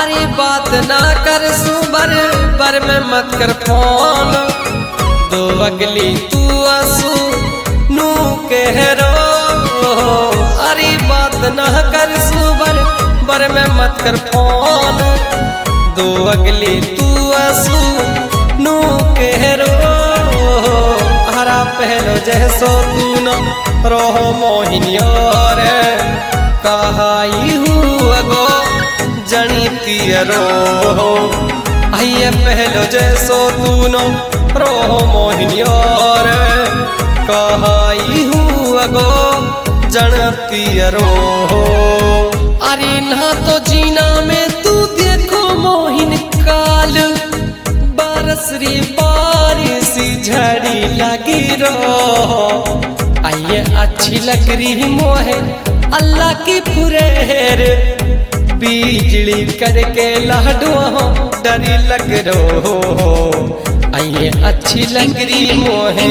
अरे बात ना कर सुबर पर में मत कर फोन, दो अगली तू आंसू नू कह रो। अरे बात ना कर सुबर पर में मत कर फोन, दो अगली तू आंसू नू कह रो। हरा पहलो जैसो तू न रोहो मोहिनियो रे, कहाई हुआ गो जनी तियरो। आइए पहलो जैसो तू न रोहो मोहिनियो रे, कहाई हुआ गो जन तियरो। अरे ना तो जीना में तू देखो मोहिन काल, बारसरी बारिश झड़ी लगी रो। आइए अच्छी लग रही मोहे अल्लाह की फुरेर, बिजली करके लाडुआ डरी लग रो। आइए अच्छी लग रही मोहे,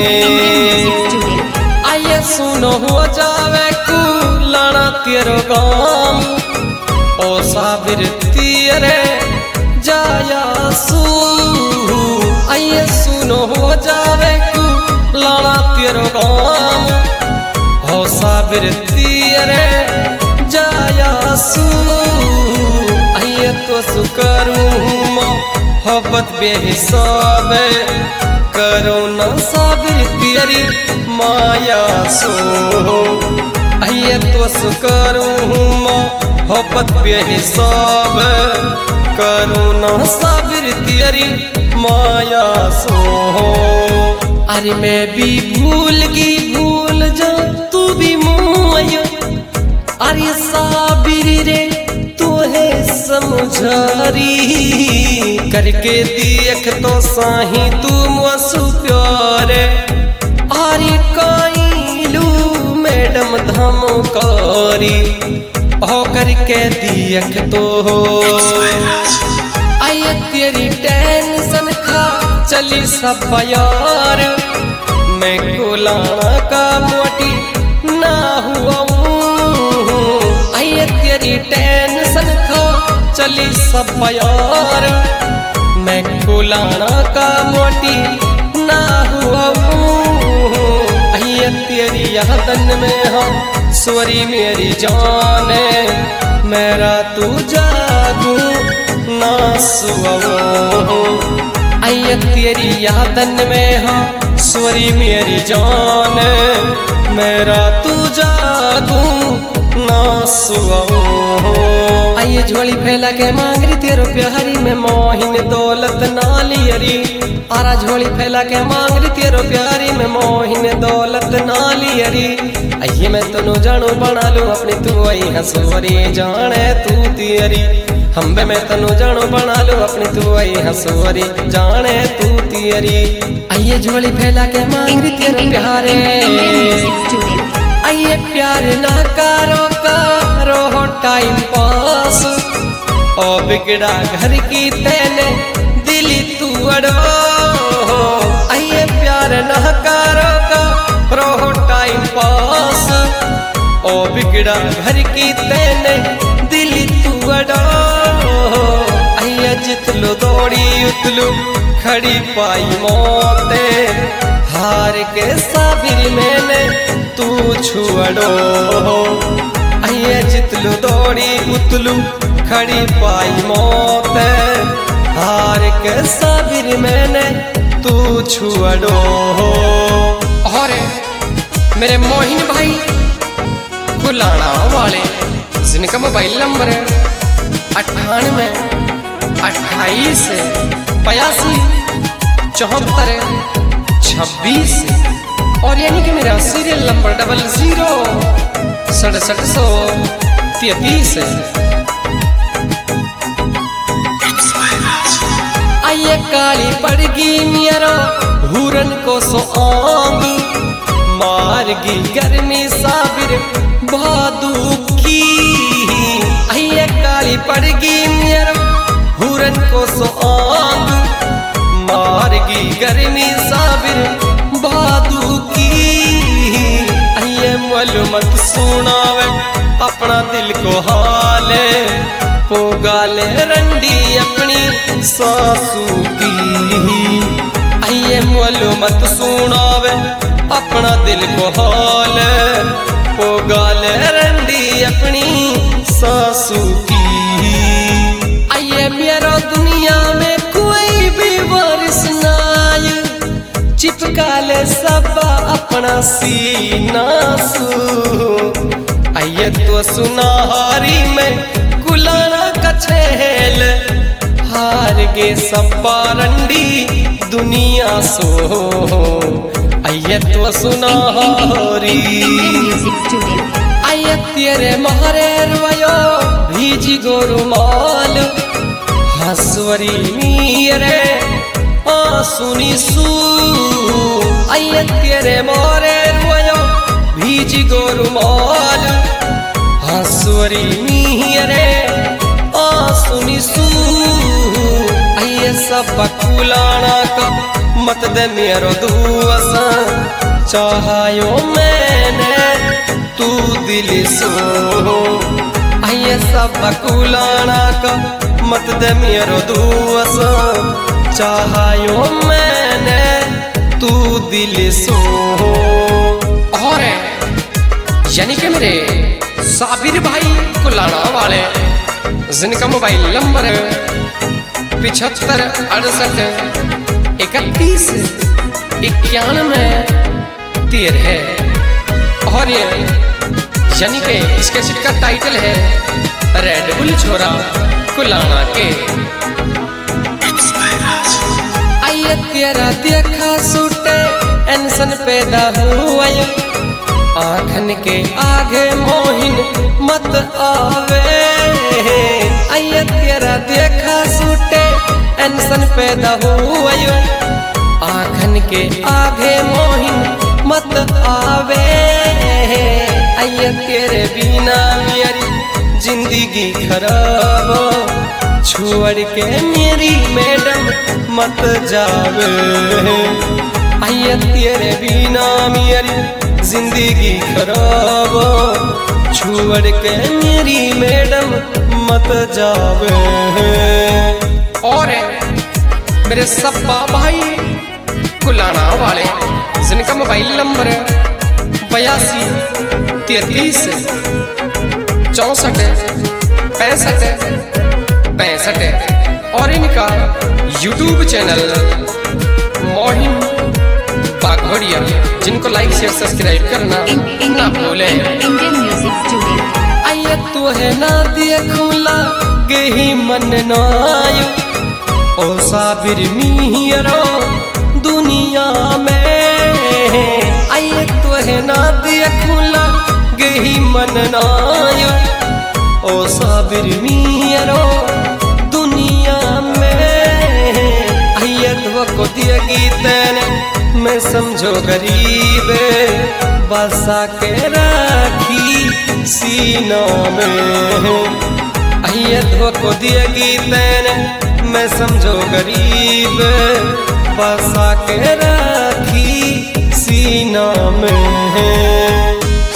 आइए सुनो हो जावे कु लाना तेरो गाम, ओ साबिर तेरे जाया सू। आइए सुनो हो जावे कु लाना तेरो गाम, ओ साबिर तेरे जाया सू। आइए तो सुकरूं मोहब्बत बेहिसाब, करो न साबिर तेरी माया सो। आइए तो सुकरूं मोहब्बत बेहिसाब, करो न साबिर तेरी माया सो। अरे मैं भी भूल गई भूल जा तू भी मोया, अरे साबिर रे तू है समझारी, करके देख तो साही तू मुझसे प्यारे। अरे काइलू मैडम धमकारी, हो करके देख तो आइए तेरी टेंशन खा चली सब यार, मैं कोलाना का मोटी ना हुआ। आइए तेरी टेंशन खा चली सब यार, मैं कोलाना का मोटी ना हुआ। आइए तेरी यादन में हम स्वरी मेरी जाने, मेरा तू जागू ना सुओ। आइए तेरी यादन में हम स्वरी मेरी जान, मेरा तू जागू ना सुओ। आइए झोली फैला के मांग रही तेरो प्यारी, में मोहिन दौलत नाली अरी। आरा झोली फैला के मांग रही तेरो प्यारी, में मोहिन दौलत नाली अरी। आइए मैं तनु जानू बना लूं अपनी तू आई हंसवरी, जाने तू तियरी। हम बे मैं तनु जानू बना लूं अपनी तू आई हंसवरी, जाने तू तियरी। आइए झोली फैला के मांग रही तेरो प्यारे, आइए प्यार ना करो करो हो टाइम पास, ओ बिगड़ा घर की तेने दिली तू अड़ो। आइए प्यार ना करो करो हो टाइम पास, ओ बिगड़ा घर की तेने दिली तू अड़ो। आइए जितलू दौड़ी उतलू खड़ी पाई मौते, हार के साबिर मैंने तू छुड़ो। आइए जितलू दौड़ी उतलू खड़ी पाई मौत, हार के साबिर मैंने तू छुड़ो। और मेरे मोहिन भाई कुलाना वाले, जिनका मोबाइल नंबर है 98 28 85 74 26, और यानी कि मेरा सीरियल नंबर 00 6733। आइए काली पड़गी मेरा हुरन को सो आंग, मारगी गर्मी साबिर भादू की। आइए काली पड़गी मेरा हुरन को सो आंग, मारगी गर्मी साबिर भादू की। आइए मालूमत सुनावे अपना दिल को हाले, पोगाले रंडी अपनी सासू की। आइए मोलो मत सुनावे अपना दिल को हाल, पोगाले रंडी अपनी सासू की। आइए मेरा दुनिया में कोई भी वारिस ना आए, चिपका ले सब अपना सीना सू। आइए तो सुनारी में कुलाना कछेल, हार गे सब रंडी दुनिया सो। आइए तो सुनारी, आइए तेरे मारे रोयो भीजी गोरुमाल, हंसवरी मीरे आंसुनी सू। आइए तेरे मारे रोयो भीजी गोरुमाल, हंसवरी मीरे आंसुनी सू। आइए सब कुलाना का मत दे मेरो दुआसा, चाहायो मैंने तू दिल सो। आइए सब कुलाना का मत दे मेरो दुआसा, चाहायो मैंने तू दिल सो। और यानी कि मेरे साबिर भाई कुलाना वाले, जिनका मोबाइल नंबर 75 68 31 91 13 है। और ये यानी कि इस कैसेट का टाइटल है रेड बुल छोरा कुलाना के। आइए तेरा देखा सूटे इंसान पैदा हुआ, आँखन के आगे मोहिन मत आवे। आइए तेरा देखा सूटे इंसान पैदा हुआ, आँखन के आगे मोहिन मत आवे। आइए तेरे बिना मेरी जिंदगी खराब, छोड़ के मेरी मैडम मत जावे। आइए तेरे बिना मेरी जिंदगी खराब, छोड़ के मेरी मैडम मत जावे। और मेरे सब्बा भाई कुलाना वाले, जिनका मोबाइल नंबर 82 33 64 65 65 और इनका YouTube चैनल मोहिन बाघोड़िया, जिनको लाइक शेयर सब्सक्राइब करना ना भूले। आइए तो है ना देखूला गही मन नायो, ओ साबिर मिहिरो दुनिया में। आइए तो है ना देखूला गही मन नायो, ओ साबिर मिहिरो दुनिया में। आइए तो को दिया गीतने मैं समझो गरीब, बसा के राखी सीना में। आइए धोखो दिए गीतने मैं समझो गरीब, बसा के राखी सीना में।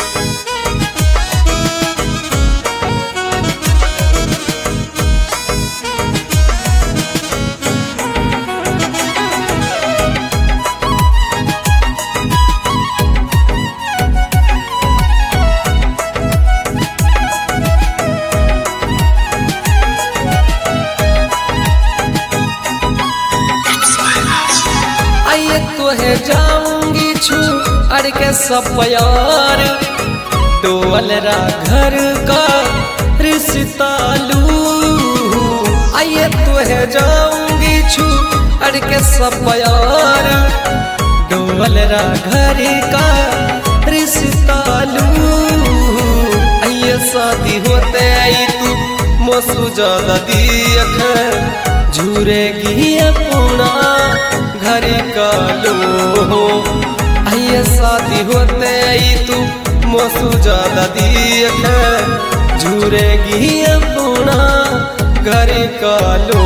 जाऊंगी छू अड़ के सब प्यार, डोलरा घर का रिश्ता लू। आइए तो है जाऊंगी छू अड़ के सब प्यार, डोलरा घर का रिश्ता लू। आइए शादी होते आई तू मोसू ज्यादा दियख, झूरेगी अपना घर का लो। आइए शादी होते आई तू मोसू ज्यादा दियख, झूरेगी अपना घर का लो।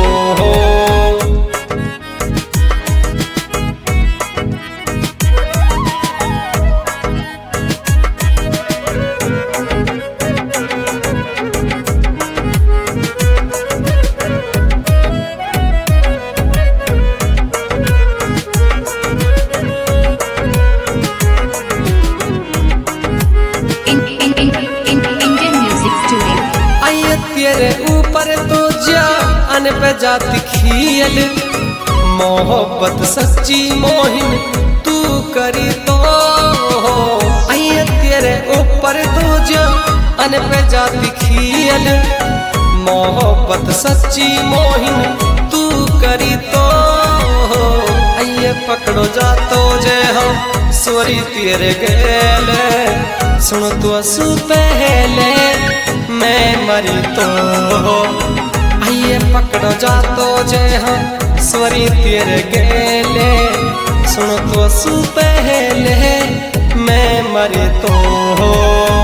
तो जान पे जाती खियल, मोहब्बत सच्ची मोहिन तू करी तो आइए तेरे ऊपर तो जान पे जाती खियल, मोहब्बत सच्ची मोहिन तू करी तो आइए पकड़ो जा तो जे हम सोरी तेरे गेले, सुन तो असु पहले मैं मरी तो आइए पकड़ो जा तो जे हम स्वरी तेरे गेले, सुन तो असु पहले मैं मरी तो।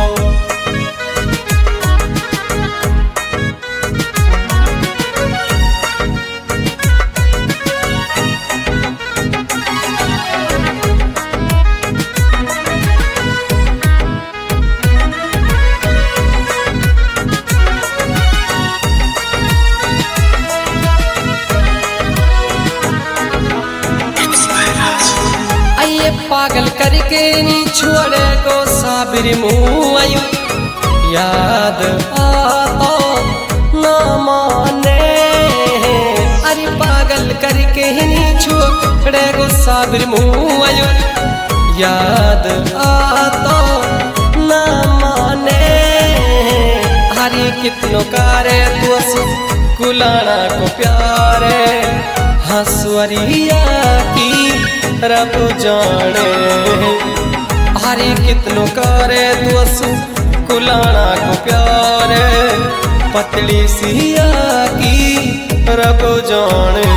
पागल करके नी छोड़े को साबिर मुँह आयु, याद आता ना माने, अरे पागल करके नी छोड़े को साबिर मुँह आयु, याद आता ना माने, हरी कितनों कारे तुस कुलाना को प्यारे, हंसवरिया की रब जाने, हरी कितनों करे तुसु कुलाना को प्यारे, पतली सिया की रब जाने।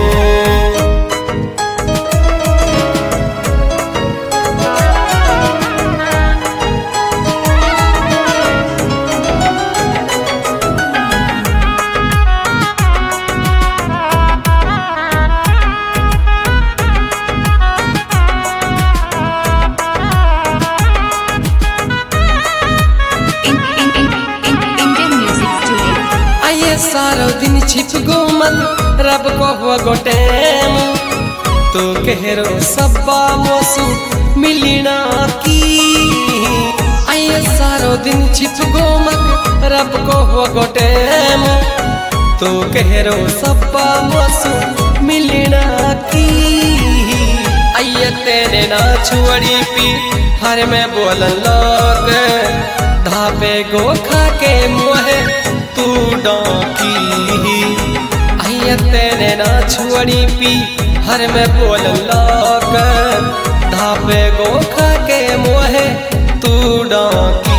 सारो दिन छिप गो मत रब को हुआ गोटेम, तो कहरो सब्बा मोसू मिलना की, आइए सारो दिन छिप गो मत रब को हुआ गोटेम, तो कहरो सब्बा मोसू मिलना की, आइए तेरे ना छुड़ी पी हर में बोलन लोग, धापे गो खा के मुहे तू डाकी, आइए तेरे ना छुड़ी पी हर में बोल लोग, धापे गो खा के मुहे तू डाकी।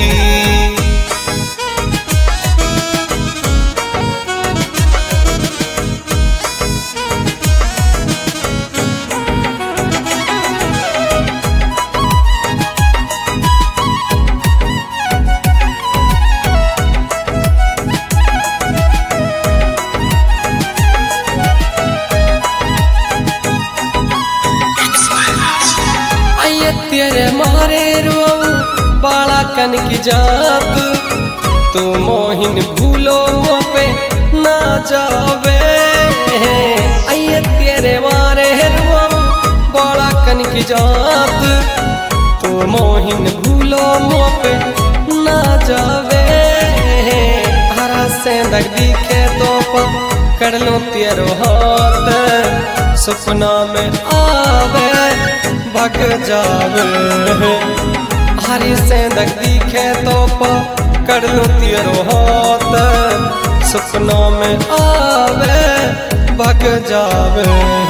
तेरे मारे रो बाला कन की जाप, तू मोहिन भूलो पे ना जावे, आइए तेरे मारे रो बाला कन की जाप, तू मोहिन भूलो पे ना जावे, हरा से दग दिखे तो पकड़ लो तेरो हाथ, सपना में आवे भग जावे, हरी से दग दिखे तो पकड़ लो तेरो हाथ, सपना में आवे भग जावे।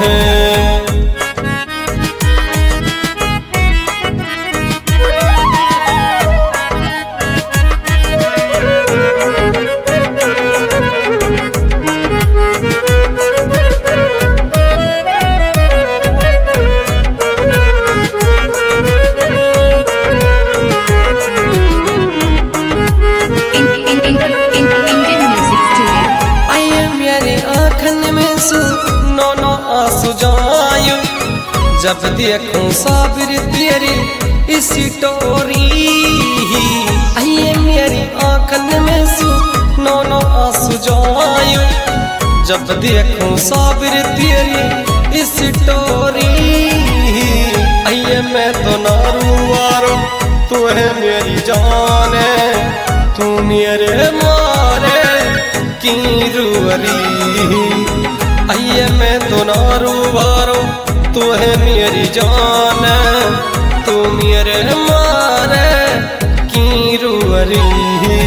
जब देखूं साबिर तेरी इस टोरी, आइए मेरी आँखन में सुनो नो आंसू जायो, जब देखूं साबिर तेरी इस टोरी, आइए मैं तो ना रुआरो तू है मेरी जान, तू मेरे मारे की रुअरी आइए मैं तो ना रुवारो तू है मेरी जान तू मेरे मारे की रुअरी